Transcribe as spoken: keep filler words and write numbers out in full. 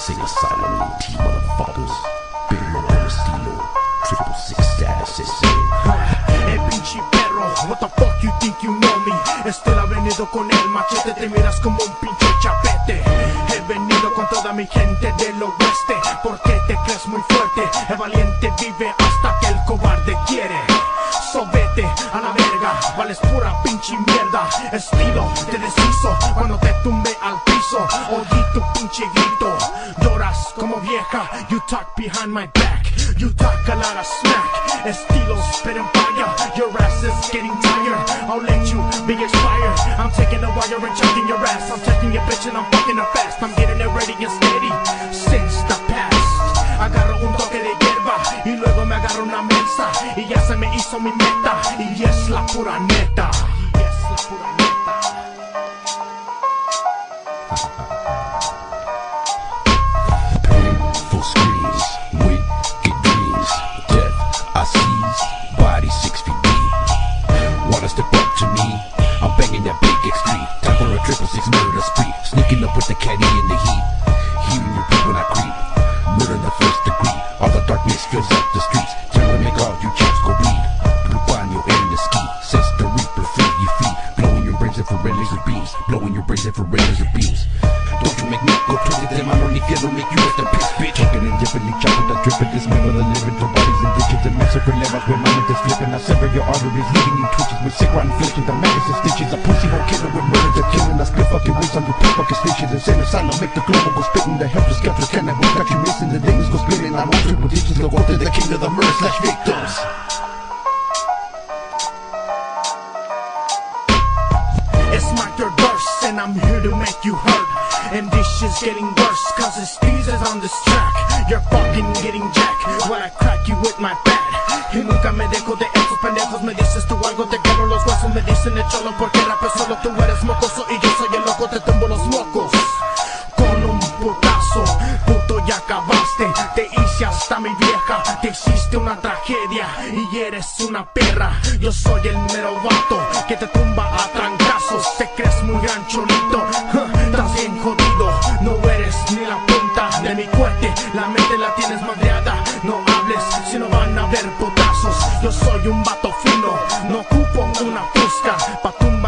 Sing asylum and T motherfuckers. Big Lord estilo, triple six status S A. El pinche perro, what the fuck you think you know me? Estoy la venido con el machete, te miras como un pinche chapete. He venido con toda mi gente del oeste, porque te crees muy fuerte. El valiente vive hasta que el cobarde quiere. So vete a la verga, vales pura pinche mierda. Estilo te deshizo cuando te tumbe al piso. Oí tu pinche grito, lloras como vieja. You talk behind my back, you talk a lot of smack. Estilos spit and fire, your ass is getting tired. I'll let you be expired. I'm taking a wire and chucking your ass. I'm taking your bitch and I'm fucking her fast. I'm getting it ready and steady since the past. Agarro un toque de hierba y luego me agarro una mensa y ya se me hizo mi meta y es la pura neta. Y es la pura neta. Painful screams, wicked dreams, death I seize, body six feet deep. Wanna step up to me? I'm banging that big X three. Time for a triple six murder spree. Sneaking up with the caddy in the heat. Hearing your beat when I creep. Murder the first degree. All the darkness fills up the streets. Time to make all you chaps go bleed. Blue banyo in the ski. Says the reaper, fill your feet. Blowing your brains infrared laser beams. Blowing your brains infrared laser beams. Don't you make me go toward them. I don't need fear, don't make you with the piss, bitch. Choking and dipping, chop with the dripping. Dismember the living, to bodies and ditches. And massacre levels with my is flipping. I sever your arteries, leaving you twitches with sick rotten inflictions. The maggots and stitches. A pussy won't kill it with murder to killing. I split fucking wings on your pit fucking stitches. Insane asylum, make the global go spitting. The helpless skeptics cannot wait, got you missing. The niggas go splitting. I'm on triple ditches. Look up to the king of the murder slash victims. It's my third verse and I'm here to make you hurt. And this shit's getting worse cause it's pieces on this track. You're fucking getting jacked when I crack you with my bat. Y nunca me dejo de esos pendejos. Me dices tú algo, te quebro los huesos. Me dicen el cholo porque rapeo solo. Tú eres mocoso y yo soy el loco. Te tumbo los mocos con un putazo. Puto ya acabaste, te hice hasta mi vieja. Te hiciste una tragedia y eres una perra. Yo soy el mero vato que te tumba a trancazos. Te crees muy gran cholito, estás bien jodido. No eres ni la punta de mi cohete. La mente la tienes madreada. No hables si no van a haber putazos. Yo soy un vato fino, no ocupo una fusca pa' tumbar